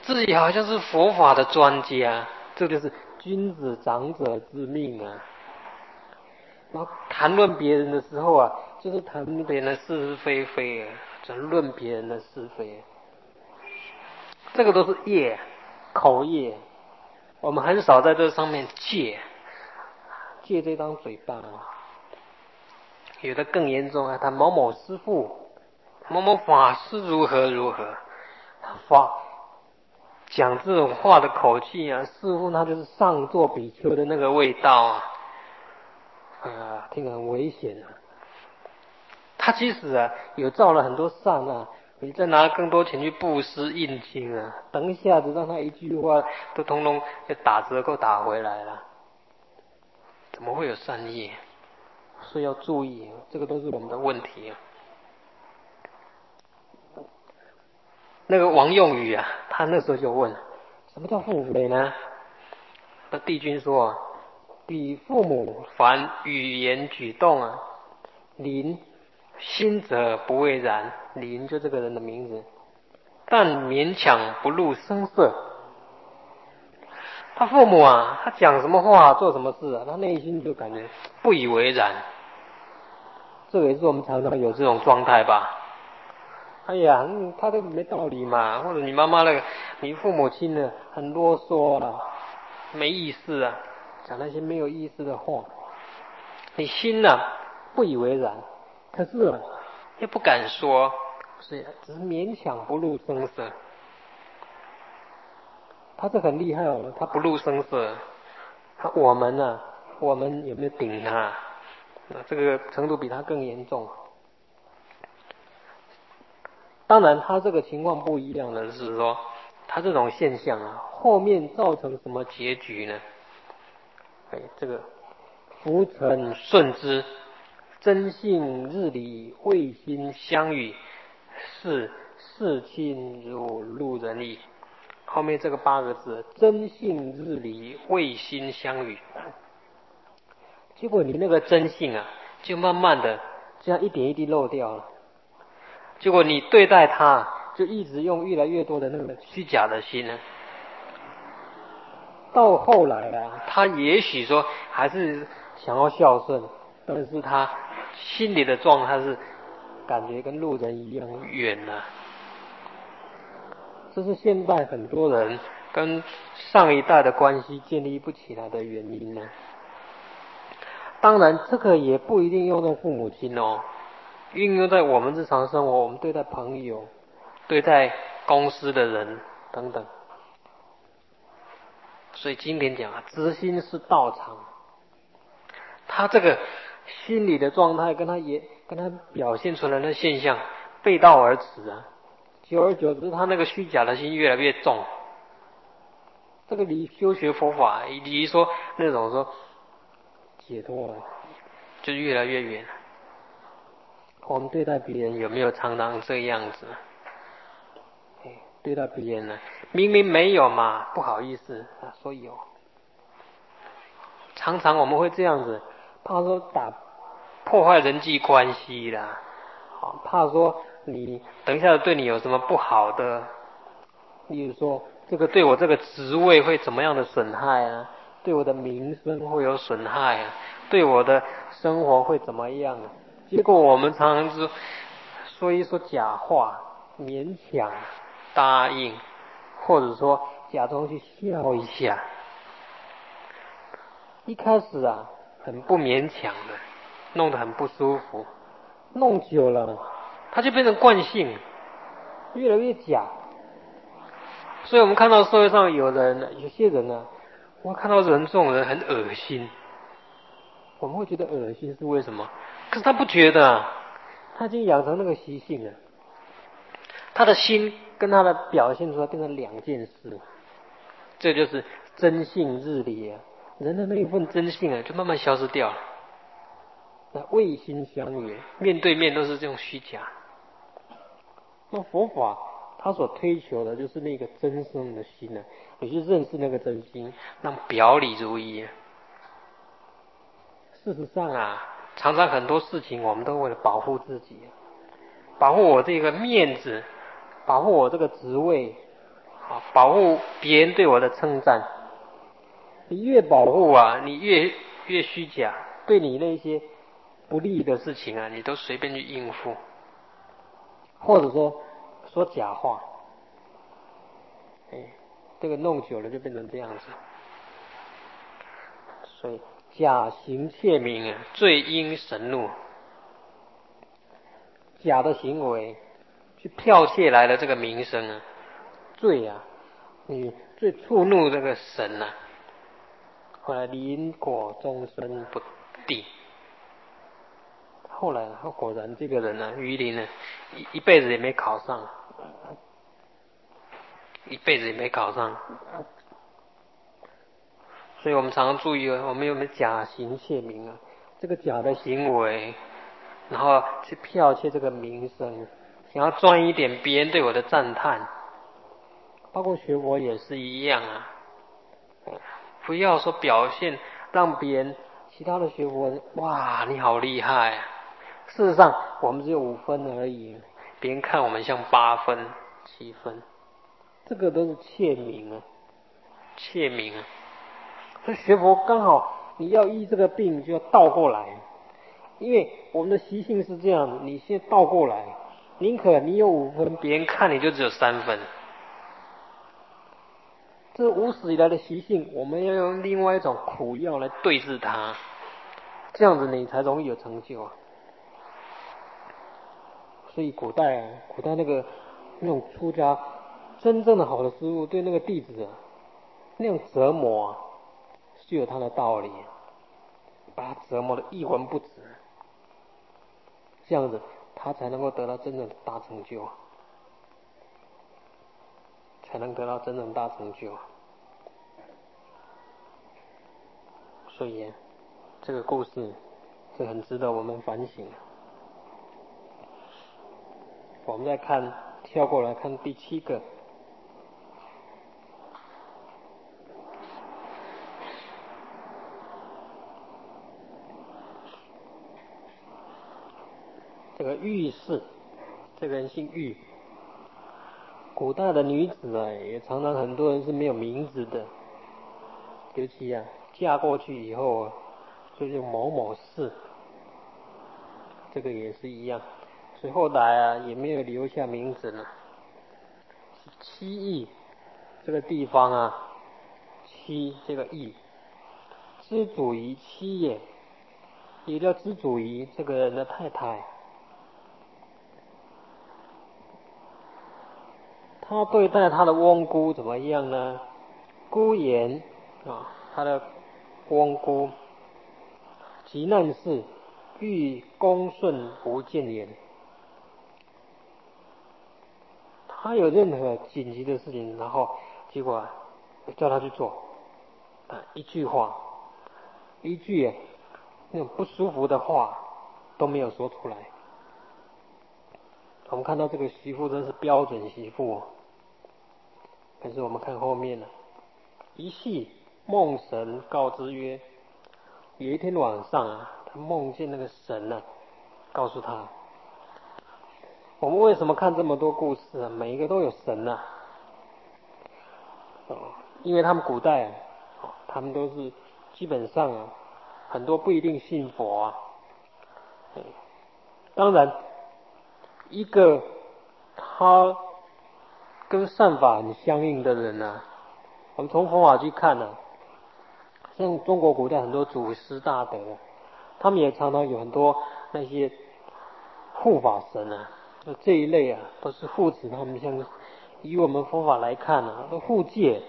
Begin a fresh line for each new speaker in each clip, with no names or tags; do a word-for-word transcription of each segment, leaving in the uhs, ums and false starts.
自己好像是佛法的专家，这就是君子长者之命啊。然后谈论别人的时候啊，就是谈别人的是是非非啊，谈论别人的是非，这个都是业，口业。我们很少在这上面戒，戒这张嘴巴啊。有的更严重啊，他某某师父、某某法师如何如何，法讲这种话的口气啊，似乎他就是上座比丘的那个味道啊。啊，听得很危险啊！他其实啊有造了很多善啊，你再拿更多钱去布施印经啊，等一下子让他一句话都通通要打折扣打回来了，怎么会有善业？所以要注意，这个都是我们的问题啊。那个王用宇啊，他那时候就问：什么叫父母呢？那帝君说：彼父母凡语言举动啊，临心者不谓然，临就这个人的名字，但勉强不露声色。他父母啊，他讲什么话做什么事啊，他内心就感觉不以为然。这个也是我们常常有这种状态吧。哎呀，嗯、他都没道理嘛，或者你妈妈那个，你父母亲呢很啰嗦啊，没意思啊，讲那些没有意思的话，你心呢、啊、不以为然，可是啊又不敢说，所以只是勉强不露声色。他这很厉害哦，他不露声色，他我们呢、啊，我们有没有顶他？这个程度比他更严重。当然，他这个情况不一样的是说，他这种现象啊，后面造成什么结局呢？哎，这个浮沉顺之，真性日理卫心相与，是视亲如路人矣。后面这个八个字，真性日理卫心相与，结果你那个真性啊，就慢慢的这样一点一滴漏掉了。结果你对待他，就一直用越来越多的那个虚假的心呢。到后来啊，他也许说还是想要孝顺，但是他心里的状态是感觉跟路人一样远了。这是现代很多人跟上一代的关系建立不起来的原因呢。当然，这个也不一定用在父母亲哦。运用在我们日常生活，我们对待朋友、对待公司的人等等。所以经典讲啊，直心是道场。他这个心理的状态跟他也跟他表现出来的现象背道而驰啊。久而久之，他那个虚假的心越来越重。这个离修学佛法，以及说那种说解脱了，就越来越远了。我们对待别人有没有常常这样子？对待别人呢，明明没有嘛，不好意思啊说有。常常我们会这样子，怕说打破坏人际关系啦，怕说你等一下对你有什么不好的，例如说这个对我这个职位会怎么样的损害啊，对我的名声会有损害啊，对我的生活会怎么样啊？结果我们常常是说一说假话，勉强答应，或者说假装去笑一下。一开始啊，很不勉强的，弄得很不舒服，弄久了，它就变成惯性，越来越假。所以我们看到社会上有人，有些人呢，我看到人这种人很恶心，我们会觉得恶心是为什么？可是他不觉得啊，他已经养成那个习性了，他的心跟他的表现出来变成两件事，这就是真性日理啊。人的那一份真性啊，就慢慢消失掉了。那卫心相与，面对面都是这种虚假。那佛法他所推求的就是那个真正的心呢、啊，你去认识那个真心，让表里如一、啊。事实上啊，常常很多事情我们都为了保护自己，保护我这个面子，保护我这个职位， 啊，保护别人对我的称赞。你越保护啊，你越越虚假，对你那些不利的事情啊，你都随便去应付，或者说说假话，哎，这个弄久了就变成这样子。所以假行窃名啊，罪因神怒。假的行为去剽窃来的这个名声啊，罪啊，你最触怒这个神啊，后来因果终身不定。后来果然这个人呢、啊，于林呢，一一辈子也没考上，一辈子也没考上。所以我们常常注意哦，我们有没有假行窃名啊？这个假的行为，然后去剽窃这个名声，想要赚一点别人对我的赞叹。包括学佛也是一样啊，不要说表现让别人其他的学佛人哇你好厉害啊，事实上我们只有五分而已，别人看我们像八分七分，这个都是窃名啊，窃名啊。所以学佛刚好你要医这个病就要倒过来，因为我们的习性是这样，你先倒过来，宁可你有五分，别人看你就只有三分。这无始以来的习性，我们要用另外一种苦药来对治它，这样子你才容易有成就啊。所以古代啊，古代那个那种出家真正的好的师父对那个弟子啊，那样折磨啊，是有他的道理，把他折磨得一文不值，这样子他才能够得到真正的大成就，才能得到真正大成就。所以这个故事是很值得我们反省。我们再看，跳过来看第七个。这个玉氏，这个人姓玉。古代的女子啊，也常常很多人是没有名字的，尤其啊嫁过去以后啊，就叫某某氏，这个也是一样。所以后来啊，也没有留下名字了。七义这个地方啊，七这个义，知祖仪七也，也叫知祖仪这个人的太太。他对待他的翁姑怎么样呢？姑言啊，他的翁姑急难事，欲恭顺无谏言。他有任何紧急的事情，然后结果叫他去做，啊，一句话，一句那种不舒服的话都没有说出来。我们看到这个媳妇真是标准媳妇，可是我们看后面呢，一夕梦神告知曰，有一天晚上啊，他梦见那个神啊，告诉他，我们为什么看这么多故事啊？每一个都有神啊，哦，因为他们古代啊，他们都是基本上啊，很多不一定信佛啊。当然，一个他跟善法很相应的人啊，我们从佛法去看呢、啊，像中国古代很多祖师大德，他们也常常有很多那些护法神啊，就这一类啊，都是护持他们。像以我们佛法来看啊，都护戒，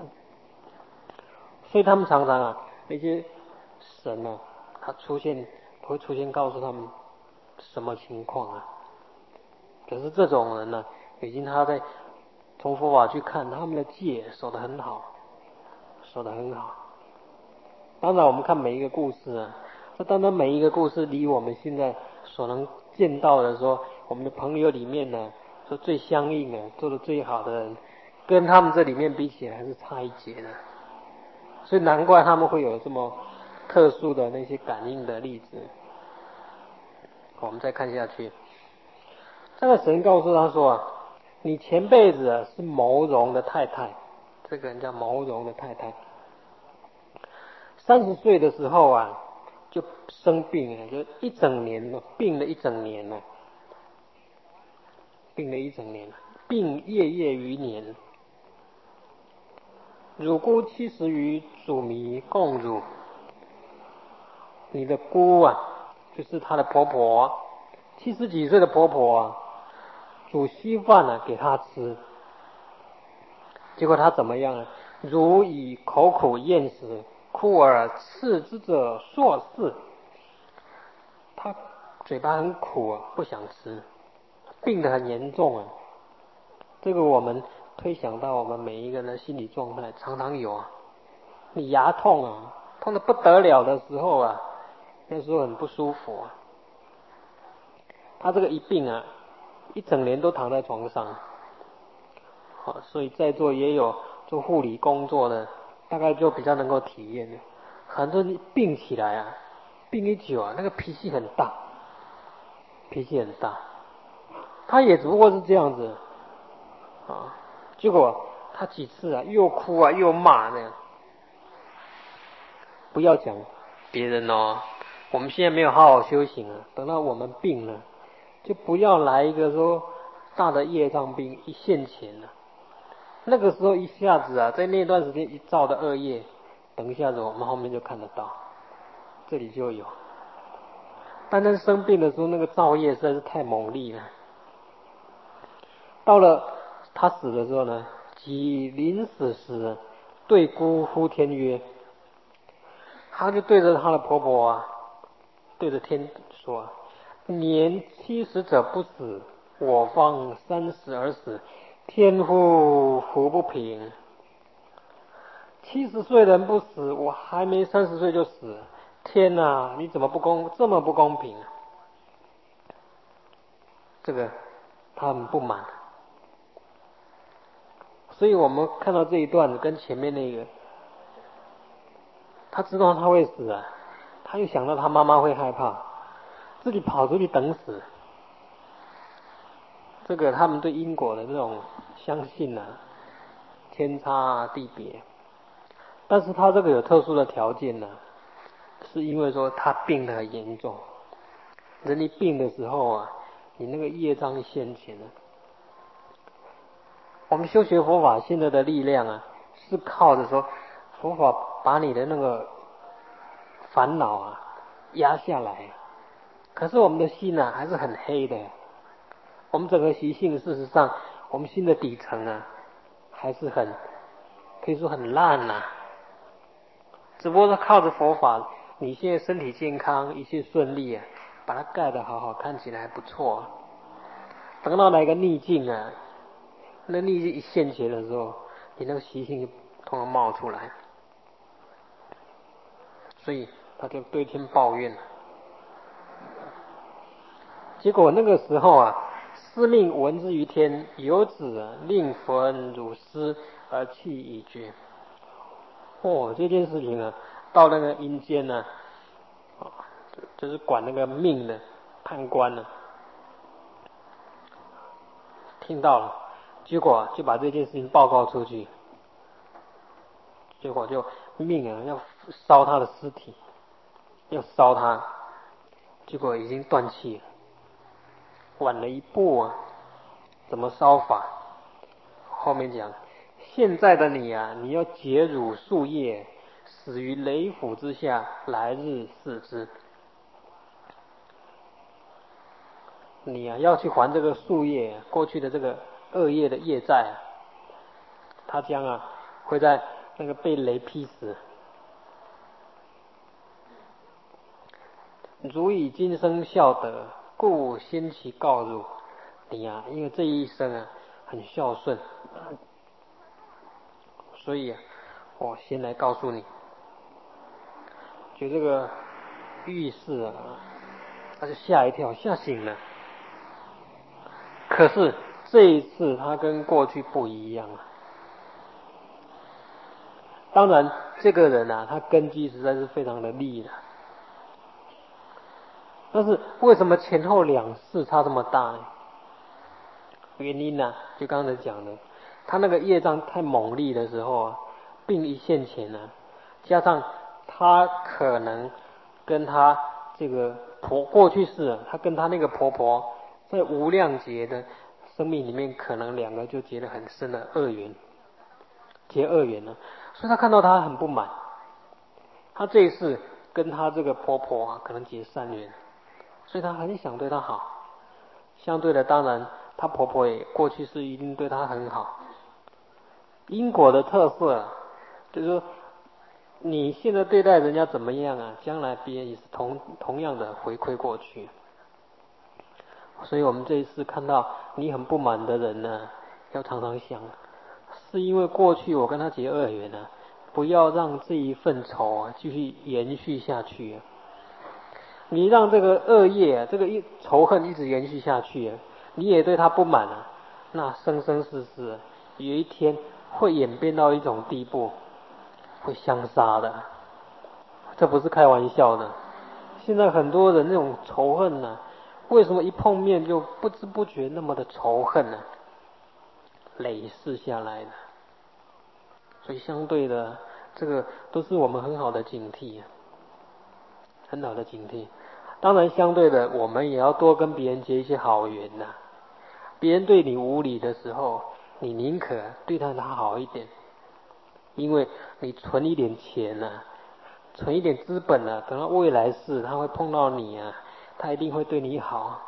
所以他们常常啊，那些神啊，他出现会出现告诉他们什么情况啊。可是这种人呢、啊，已经他在从佛法去看，他们的戒守得很好，守得很好。当然，我们看每一个故事啊，这当然每一个故事离我们现在所能见到的说，我们的朋友里面呢，说最相应的、做的最好的人，跟他们这里面比起来还是差一截的。所以难怪他们会有这么特殊的那些感应的例子。我们再看下去，这个神告诉他说啊， 你前辈子啊是牟荣的太太，这个人叫牟荣的太太，三十岁的时候啊就生病了，就一整年了，病了一整年了，病了一整年了，病夜夜余年。汝姑七十余祖弥共汝，你的姑啊，就是她的婆婆，七十几岁的婆婆啊，煮稀饭啊给她吃，结果她怎么样呢？汝以口苦厌食，哭而斥之者硕士。她嘴巴很苦啊，不想吃，病得很严重啊。这个我们推想到我们每一个人的心理状态，常常有啊。你牙痛啊，痛得不得了的时候啊，那时候很不舒服啊。他这个一病啊，一整年都躺在床上。好，所以在座也有做护理工作的，大概就比较能够体验的。很多人病起来啊，病一久啊，那个脾气很大，脾气很大。他也只不过是这样子啊，结果他几次啊，又哭啊，又骂那样。不要讲别人哦，我们现在没有好好修行啊，等到我们病了，就不要来一个说大的业障病一现前了。那个时候一下子啊，在那段时间一造的恶业，等一下子我们后面就看得到，这里就有。单单生病的时候，那个造业实在是太猛烈了。到了他死的时候呢，即临死时，对姑呼天曰。他就对着他的婆婆啊，对着天说：“年七十者不死，我方三十而死，天乎胡不平？七十岁人不死，我还没三十岁就死，天哪！你怎么不公这么不公平啊？”这个他很不满，所以我们看到这一段跟前面那个，他知道他会死啊。他又想到他妈妈会害怕，自己跑出去等死。这个他们对因果的这种相信啊，天差地别。但是他这个有特殊的条件呢，是因为说他病得很严重。人一病的时候啊，你那个业障现前了。我们修学佛法现在的力量啊，是靠着说佛法把你的那个烦恼啊压下来，可是我们的心啊还是很黑的。我们整个习性，事实上，我们心的底层啊，还是很可以说很烂呐、啊。只不过是靠着佛法，你现在身体健康，一切顺利啊，把它盖得好好，看起来还不错。等到来个逆境啊，那逆境一现前的时候，你那个习性就通通冒出来。所以他就对天抱怨。结果那个时候啊，司命闻之于天，有子令佛恩汝师而弃已绝。哦，这件事情啊，到那个阴间呢、啊，就是管那个命的判官呢、啊，听到了，结果就把这件事情报告出去，结果就命啊要烧他的尸体，要烧他，结果已经断气了，晚了一步啊，怎么烧法？后面讲，现在的你啊，你要解汝树叶，死于雷府之下，来日视之。你啊要去还这个树叶过去的这个恶业的业债啊，他将啊会在那个被雷劈死。汝以今生孝德，故先期告汝。你啊，因为这一生啊很孝顺，所以啊，我先来告诉你。就这个浴室啊，他就吓一跳，吓醒了。可是这一次他跟过去不一样了。当然，这个人啊，他根基实在是非常的利的。但是为什么前后两世差这么大呢？ 原因呢、啊，就刚才讲的，他那个业障太猛烈的时候啊，病一现前呢、啊，加上他可能跟他这个婆过去世了，他跟他那个婆婆在无量劫的生命里面，可能两个就结了很深的恶缘，结恶缘了，所以他看到他很不满，他这一世跟他这个婆婆啊，可能结善缘，所以他很想对她好。相对的，当然，她婆婆也过去是一定对她很好。因果的特色啊，就是说，你现在对待人家怎么样啊，将来别人也是同同样的回馈过去。所以我们这一次看到你很不满的人呢，要常常想，是因为过去我跟他结恶缘呢，不要让这一份仇啊继续延续下去啊。你让这个恶业啊，这个一仇恨一直延续下去啊，你也对他不满啊，那生生世世啊，有一天会演变到一种地步，会相杀的，这不是开玩笑的。现在很多人那种仇恨呢、啊，为什么一碰面就不知不觉那么的仇恨呢、啊？累世下来的，所以相对的，这个都是我们很好的警惕啊，很好的警惕。当然，相对的，我们也要多跟别人结一些好缘呐、啊。别人对你无礼的时候，你宁可对他好一点，因为你存一点钱呐、啊，存一点资本啊，等到未来世他会碰到你啊，他一定会对你好。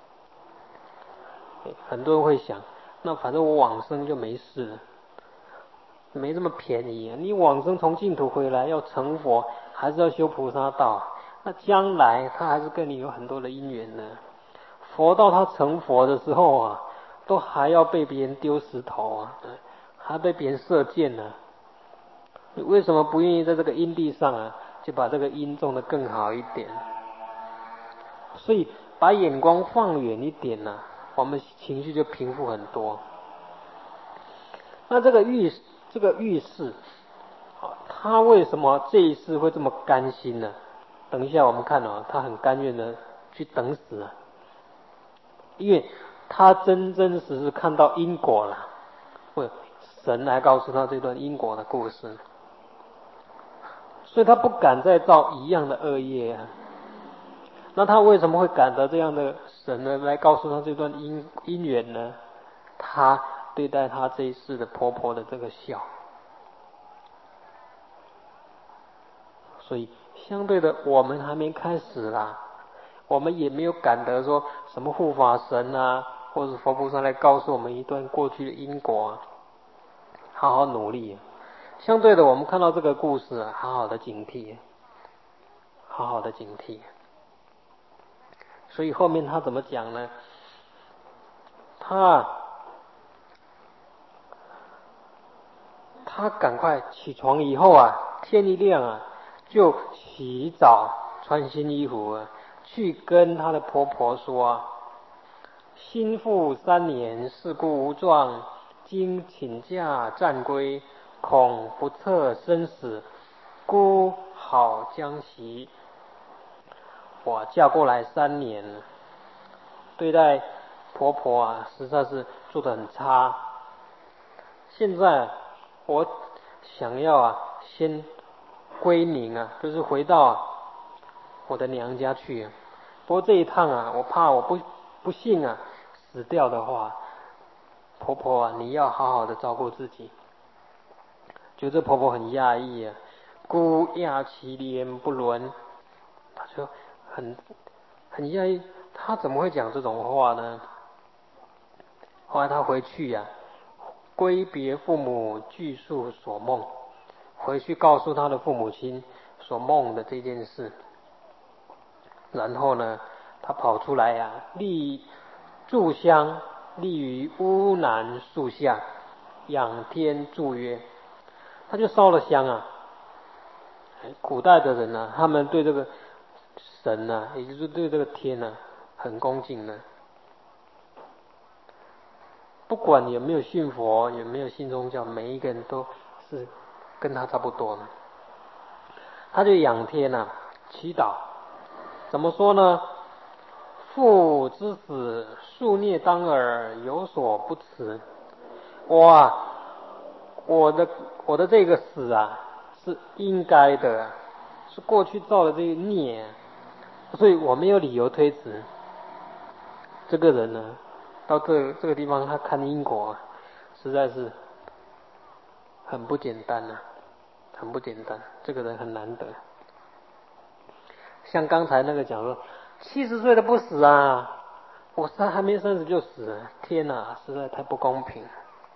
很多人会想，那反正我往生就没事了，没这么便宜啊！你往生从净土回来要成佛，还是要修菩萨道？那将来他还是跟你有很多的因缘呢。佛到他成佛的时候啊，都还要被别人丢石头啊，还被别人射箭呢、啊。你为什么不愿意在这个因地上啊，就把这个因种得更好一点？所以把眼光放远一点呢、啊，我们情绪就平复很多。那这个遇这个遇事，他为什么这一世会这么甘心呢？等一下我们看哦，他很甘愿的去等死啊，因为他真真实实看到因果了，或神来告诉他这段因果的故事，所以他不敢再造一样的恶业啊。那他为什么会感得这样的神呢？来告诉他这段因因缘呢？他对待他这一世的婆婆的这个孝。所以相对的，我们还没开始啦，我们也没有感得说什么护法神啊，或者佛菩萨来告诉我们一段过去的因果啊，好好努力啊。相对的，我们看到这个故事啊，好好的警惕，好好的警惕。所以后面他怎么讲呢？他他赶快起床以后啊，天一亮啊，就洗澡穿新衣服啊，去跟他的婆婆说啊，新妇三年，事故无状，今请假暂归，恐不测生死，故好将息。我嫁过来三年了，对待婆婆啊，实在是做得很差。现在我想要啊，先归宁啊，就是回到、啊、我的娘家去、啊。不过这一趟啊，我怕我不不幸啊死掉的话，婆婆啊，你要好好的照顾自己。觉得婆婆很讶异啊，孤亚其莲不伦，她就很很讶异，她怎么会讲这种话呢？后来她回去呀、啊，归别父母，具述所梦，回去告诉她的父母亲所梦的这件事。然后呢，她跑出来呀、啊，立炷香，立于屋南树下，仰天祝曰。他就烧了香啊。古代的人呢、啊，他们对这个神呢、啊，也就是对这个天呢、啊，很恭敬的。不管有没有信佛，有没有信宗教，每一个人都是跟他差不多的。他就仰天啊，祈祷。怎么说呢？ 父之死，夙孽当耳，有所不辞。哇，我的我的这个死啊，是应该的，是过去造的这个孽，所以我没有理由推辞。这个人呢，到这这个地方他看因果，实在是很不简单啊，很不简单。这个人很难得。像刚才那个讲说，七十岁都不死啊，我才还没三十就死了，天哪，实在太不公平。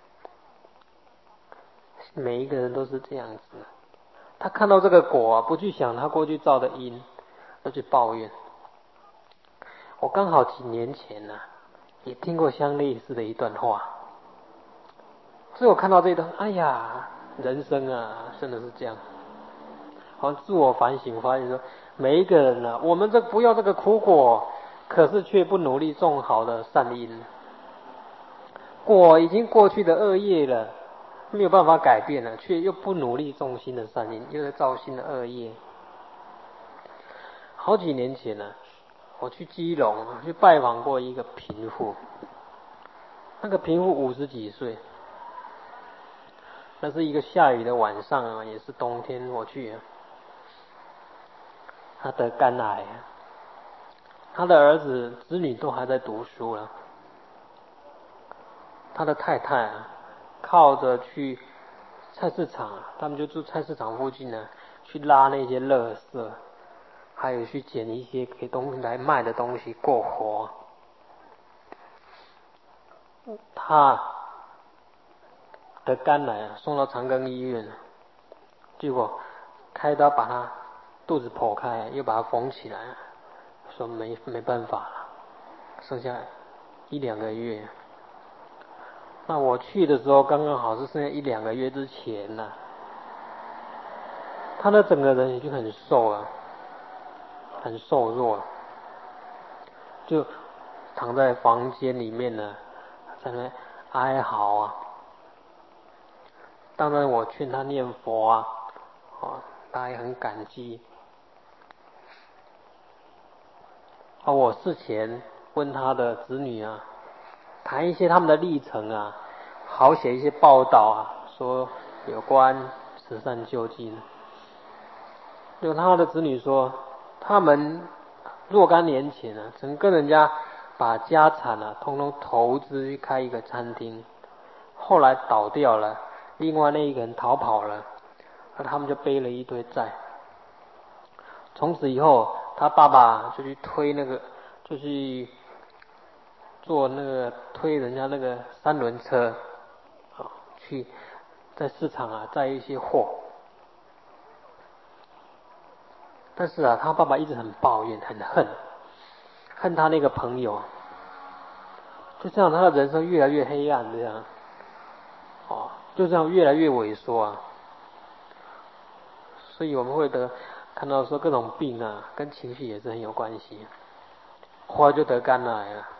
每一个人都是这样子，他看到这个果啊，不去想他过去造的因，而去抱怨。我刚好几年前呢、啊，也听过相类似的一段话，所以我看到这一段，哎呀，人生啊，真的是这样。好像自我反省，发现说，每一个人呢、啊，我们这不要这个苦果，可是却不努力种好的善因，果已经过去的恶业了，没有办法改变了，却又不努力种新的善因，又在造新的恶业。好几年前呢、啊，我去基隆去拜访过一个贫妇，那个贫妇五十几岁，那是一个下雨的晚上啊，也是冬天我去、啊，她得肝癌，她的儿子子女都还在读书了，她的太太啊，靠着去菜市场，他们就住菜市场附近呢，去拉那些垃圾，还有去捡一些给东西来卖的东西过活。他得肝癌送到长庚医院，结果开刀把他肚子剖开，又把它缝起来，说没没办法了，剩下一两个月。那我去的时候刚刚好是剩下一两个月之前呢、啊，他的整个人已经很瘦了，很瘦弱，就躺在房间里面呢，在那边哀嚎啊。当然我劝他念佛啊，哦，他也很感激。而我事前问他的子女啊，谈一些他们的历程啊，好写一些报道啊，说有关慈善救济。就他的子女说，他们若干年前啊，曾跟人家把家产啊，通通投资去开一个餐厅，后来倒掉了，另外那一个人逃跑了，那他们就背了一堆债。从此以后，他爸爸就去推那个，就去做那个推人家那个三轮车，啊，去在市场啊载一些货。但是啊，他爸爸一直很抱怨，很恨，恨他那个朋友。就这样，他的人生越来越黑暗，这样，哦，就这样越来越萎缩啊。所以我们会得看到说各种病啊，跟情绪也是很有关系。后来就得肝癌了。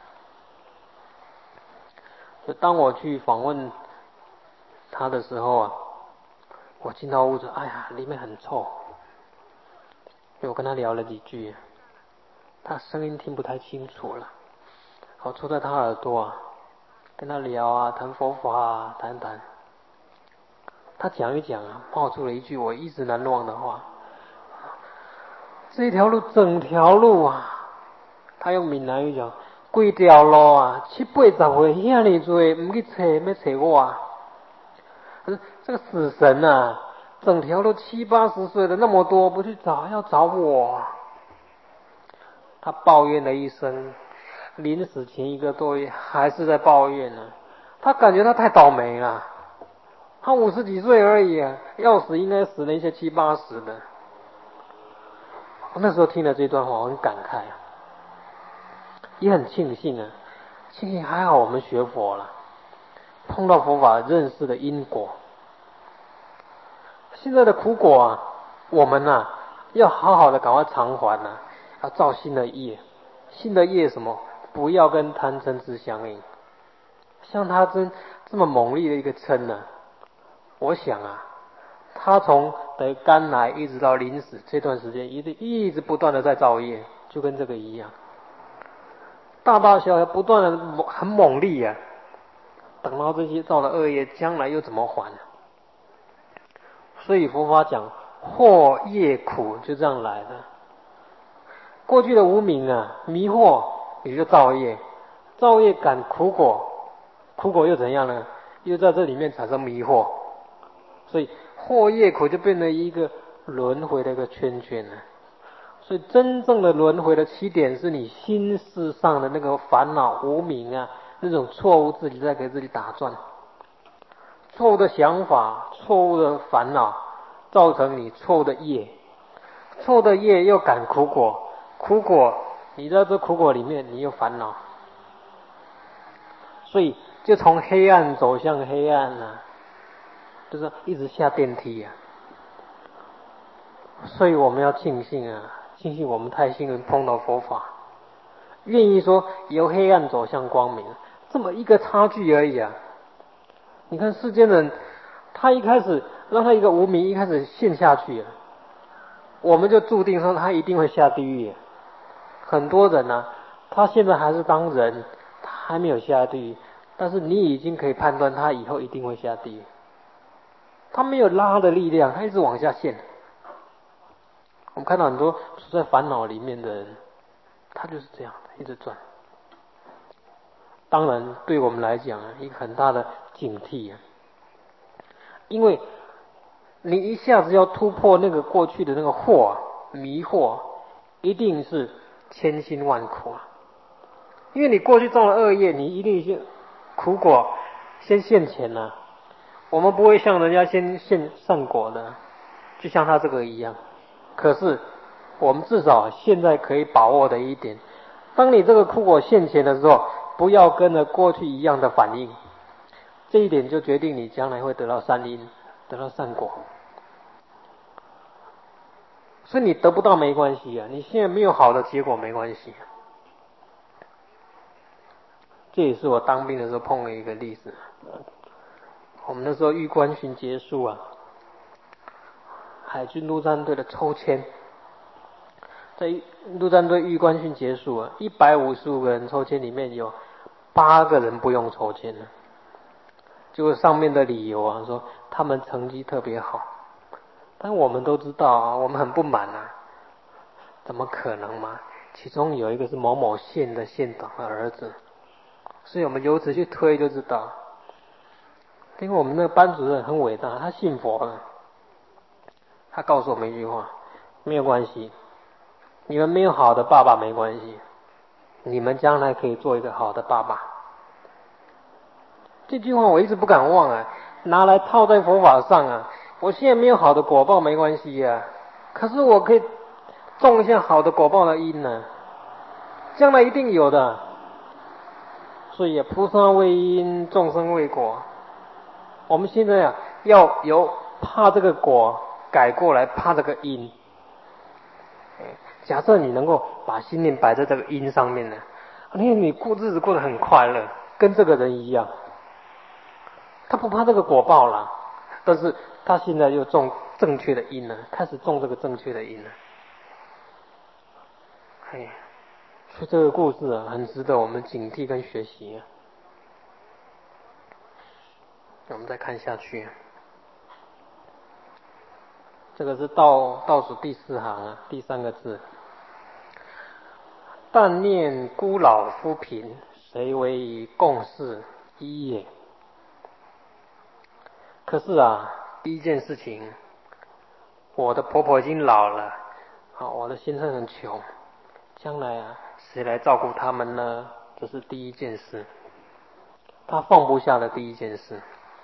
就当我去访问他的时候啊，我进到屋子，哎呀，里面很臭。我跟他聊了几句，他声音听不太清楚了。我坐在他耳朵啊，跟他聊啊，谈佛法啊，谈谈。他讲一讲啊，冒出了一句我一直难忘的话：这条路，整条路啊，他用闽南语讲，规条路啊，七八十岁遐尼多，唔去找，要找我啊。这个死神啊，整条路七八十岁的那么多，不去找，要找我。他抱怨了一声，临死前一个多月还是在抱怨呢、啊。他感觉他太倒霉了，他五十几岁而已啊，要死应该死那些七八十的。我那时候听了这段话，我很感慨啊，也很庆幸啊，庆幸还好我们学佛了，碰到佛法认识的因果。现在的苦果啊，我们啊要好好的赶快偿还啊，要造新的业。新的业什么？不要跟贪嗔痴相应。像他真这么猛烈的一个嗔呢，我想啊，他从得肝癌一直到临死这段时间，一直一直不断的在造业，就跟这个一样。 大大小小不断的很猛力啊，等到这些造的恶业，将来又怎么还？所以佛法讲惑业苦就这样来的。过去的无明啊，迷惑也就造业，造业感苦果，苦果又怎样呢？又在这里面产生迷惑，所以惑业苦就变成一个轮回的一个圈圈了。所以真正的轮回的起点是你心思上的那个烦恼无明啊，那种错误自己在给自己打转，错误的想法，错误的烦恼，造成你错误的业，错误的业又感苦果，苦果你在这苦果里面你又烦恼，所以就从黑暗走向黑暗啊，就是一直下电梯啊。所以我们要庆幸啊，庆幸我们太幸运碰到佛法，愿意说由黑暗走向光明，这么一个差距而已啊。你看世间人，他一开始让他一个无明一开始陷下去了，我们就注定说他一定会下地狱。很多人啊，他现在还是当人，他还没有下地狱，但是你已经可以判断他以后一定会下地狱。他没有拉的力量，他一直往下陷。我们看到很多处在烦恼里面的人，他就是这样一直转。当然对我们来讲啊，一个很大的警惕啊，因为你一下子要突破那个过去的那个惑迷惑，一定是千辛万苦啊。因为你过去种了恶业，你一定是苦果先现前啊。我们不会像人家先现善果的，就像他这个一样。可是我们至少现在可以把握的一点，当你这个苦果现前的时候，不要跟着过去一样的反应，这一点就决定你将来会得到善因，得到善果。所以你得不到没关系啊，你现在没有好的结果没关系。这也是我当兵的时候碰了一个例子。我们那时候预官训结束啊，海军陆战队的抽签，在陆战队预官训结束啊，一百五十五个人抽签里面有八个人不用抽签了。结果上面的理由啊，说他们成绩特别好，但我们都知道啊，我们很不满啊，怎么可能嘛？其中有一个是某某县的县长的儿子，所以我们由此去推就知道。因为我们那个班主任很伟大，他信佛了，他告诉我们一句话：没有关系，你们没有好的爸爸没关系，你们将来可以做一个好的爸爸。这句话我一直不敢忘啊，拿来套在佛法上啊。我现在没有好的果报没关系啊，可是我可以种一下好的果报的因呢、啊，将来一定有的。所以菩萨为因，众生为果。我们现在啊，要由怕这个果改过来怕这个因。假设你能够把心念摆在这个因上面呢，因为你过日子过得很快乐，跟这个人一样，他不怕这个果报啦，但是他现在又种正确的因了，开始种这个正确的因了。哎，所以这个故事啊，很值得我们警惕跟学习啊。我们再看下去，这个是倒倒数第四行啊，第三个字。但念孤老夫贫，谁为共事一也？可是啊，第一件事情，我的婆婆已经老了，啊，我的先生很穷，将来啊，谁来照顾他们呢？这是第一件事，他放不下的第一件事。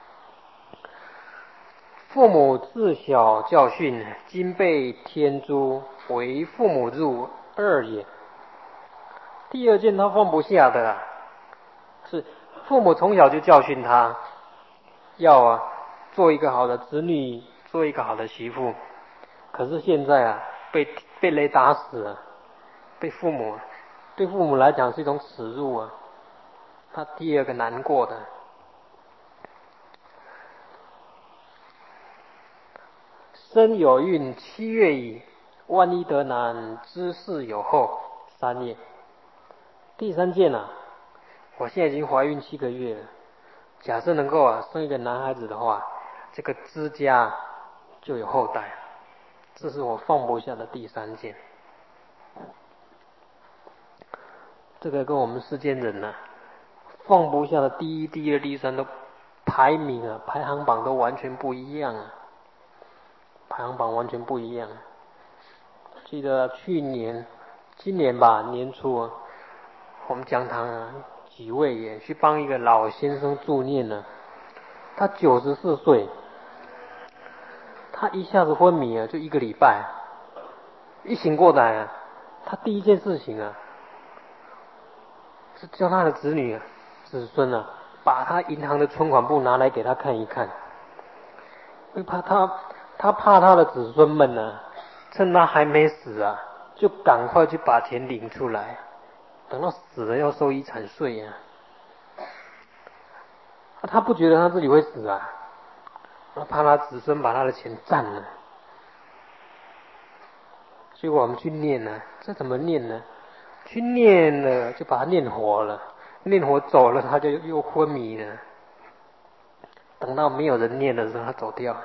父母自小教训，今被天诛，为父母入二也。第二件他放不下的啊，是父母从小就教训他，要啊做一个好的子女，做一个好的媳妇。可是现在啊，被被雷打死了，被父母，对父母来讲是一种耻辱啊。他第二个难过的。生有孕七月矣，万一得男，知事有后三也。 第三件啊，我现在已经怀孕七个月了，假设能够啊生一个男孩子的话，这个支家就有后代，这是我放不下的第三件。这个跟我们世间人啊放不下的第一、第二、第三都排名啊排行榜都完全不一样啊，排行榜完全不一样。记得去年、今年吧年初啊，我们讲堂啊几位也去帮一个老先生助念呢，他九十四岁，他一下子昏迷啊，就一个礼拜，一醒过来啊，他第一件事情啊，是叫他的子女啊、子孙啊，把他银行的存款簿拿来给他看一看，因为怕他，他怕他的子孙们呢、啊，趁他还没死啊，就赶快去把钱领出来，等到死了要收遗产税呀、啊。他不觉得他自己会死啊，他怕他子孙把他的钱占了。所以我们去念呢、啊，这怎么念呢？去念了就把他念活了，念活走了他就又昏迷了。等到没有人念的时候，他走掉了。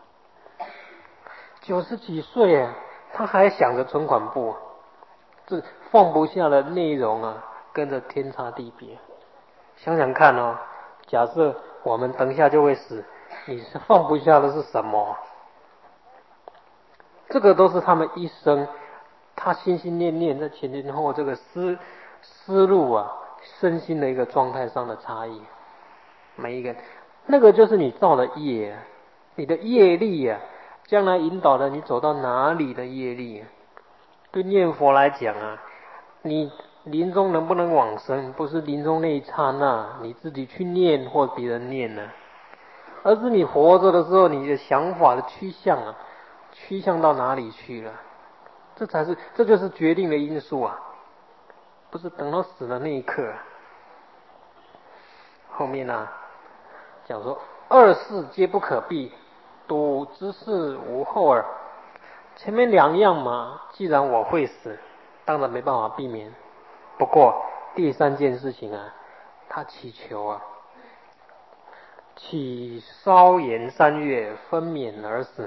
九十几岁啊，他还想着存款簿，这放不下的内容啊，跟着天差地别。想想看哦，假设我们等一下就会死，你是放不下的是什么？这个都是他们一生，他心心念念在前前后后这个思思路啊，身心的一个状态上的差异。每一个，那个就是你造的业，你的业力啊，将来引导了你走到哪里的业力。对念佛来讲啊，你临终能不能往生，不是临终那一刹那你自己去念或别人念呢、啊，而是你活着的时候，你的想法的趋向啊，趋向到哪里去了？这才是，这就是决定的因素啊，不是等到死的那一刻、啊。后面啊，讲说二事皆不可避，睹之事无后耳。前面两样嘛，既然我会死，当然没办法避免。不过第三件事情啊，他祈求啊，起稍延三月，分娩而死。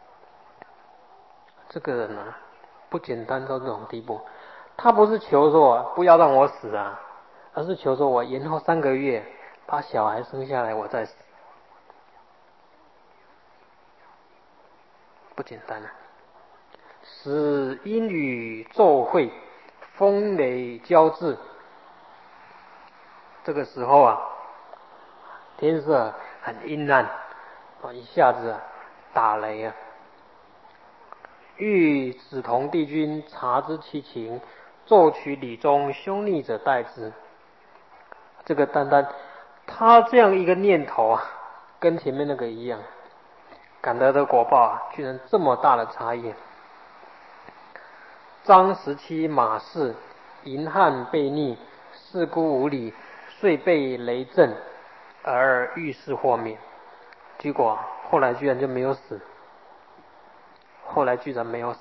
这个人啊，不简单到这种地步。他不是求说不要让我死啊，而是求说我延后三个月，把小孩生下来，我再死。不简单啊！使阴雨骤会，风雷交至。这个时候啊，天色很阴暗啊，一下子啊打雷啊。欲子同帝君察之其情，骤取礼中凶逆者代之。这个单单他这样一个念头啊，跟前面那个一样，感得的果报啊，居然这么大的差异。张十七马氏淫汉被逆，事孤无礼，遂被雷震，而遇事豁免。结果后来居然就没有死，后来居然没有死。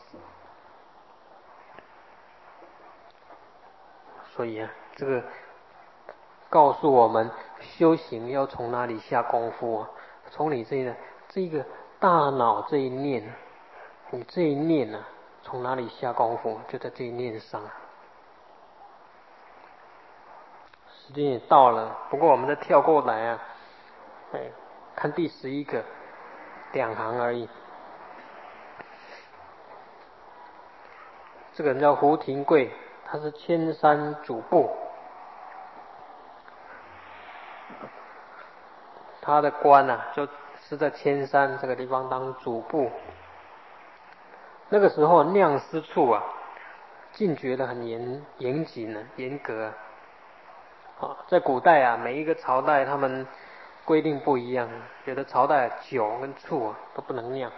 所以啊，这个告诉我们修行要从哪里下功夫啊？从你这个这个大脑这一念，你这一念啊，从哪里下功夫？就在这一念上。时间也到了，不过我们再跳过来啊，哎，看第十一个，两行而已。这个人叫胡廷贵，他是千山主簿，他的官啊，就是在千山这个地方当主簿。那个时候酿丝处啊，禁绝的很严严谨呢，严格啊。啊，在古代啊，每一个朝代他们规定不一样，有的朝代酒跟醋啊都不能酿。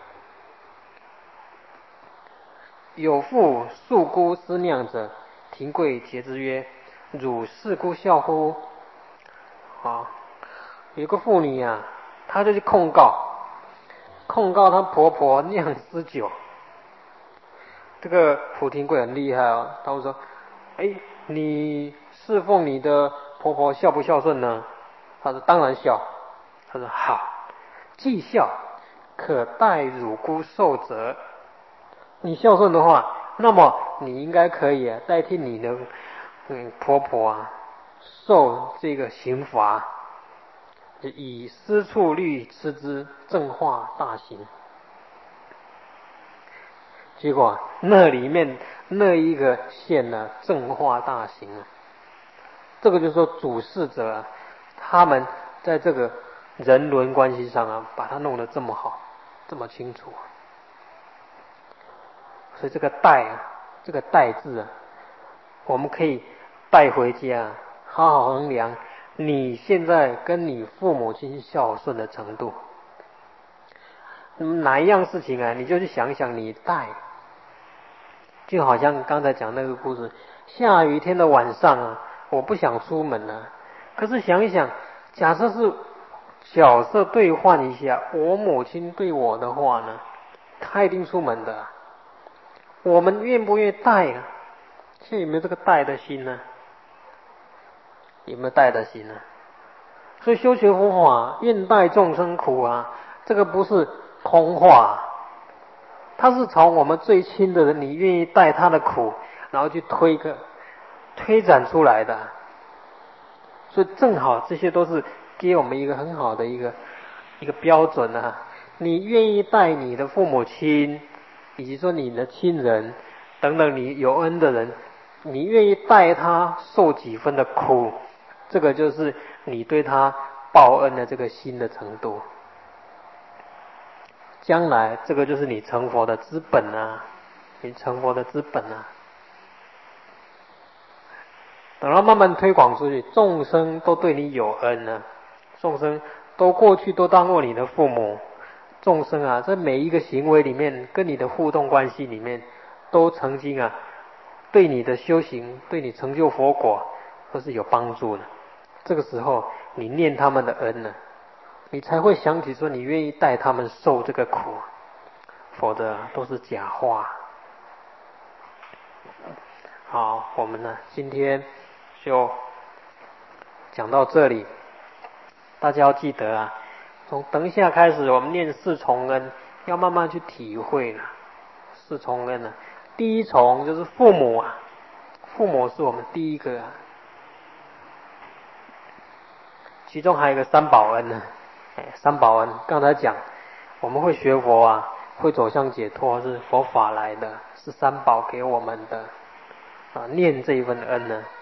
有妇素姑思酿者，廷贵诘之曰：“汝是姑笑乎？”啊，有个妇女啊，她就去控告，控告她婆婆酿私酒。这个蒲廷贵很厉害哦，他会说：“哎，你侍奉你的婆婆孝不孝顺呢？他说当然孝。他说好，既孝，可代乳姑受责。你孝顺的话，那么你应该可以啊，代替你的嗯婆婆啊受这个刑罚，以私处律吃之，正化大刑。结果那里面那一个县呢，正化大刑啊。这个就是说主事者啊，他们在这个人伦关系上啊，把它弄得这么好，这么清楚。所以这个带啊，这个带字啊，我们可以带回家，好好衡量你现在跟你父母亲孝顺的程度。哪一样事情啊，你就去想想你带。就好像刚才讲那个故事，下雨天的晚上啊，我不想出门啊。可是想一想，假设是角色兑换一下，我母亲对我的话呢，她一定出门的。我们愿不愿意带啊？现在有没有这个带的心呢？有没有带的心呢？所以修学佛法，愿代众生苦啊，这个不是空话。他是从我们最亲的人，你愿意带他的苦，然后去推个推展出来的，所以正好这些都是给我们一个很好的一个一个标准啊。你愿意带你的父母亲，以及说你的亲人等等你有恩的人，你愿意带他受几分的苦，这个就是你对他报恩的这个心的程度。将来这个就是你成佛的资本啊，你成佛的资本啊。等到慢慢推广出去，众生都对你有恩呢、啊，众生都过去都当过你的父母，众生啊，在每一个行为里面，跟你的互动关系里面，都曾经啊，对你的修行，对你成就佛果，都是有帮助的。这个时候，你念他们的恩呢、啊，你才会想起说，你愿意带他们受这个苦，否则都是假话。好，我们呢今天就讲到这里，大家要记得啊，从等一下开始，我们念四重恩，要慢慢去体会了。四重恩呢、啊，第一重就是父母啊，父母是我们第一个啊，其中还有一个三宝恩呢、啊，三宝恩刚才讲，我们会学佛啊，会走向解脱，是佛法来的，是三宝给我们的啊，念这一份恩呢、啊。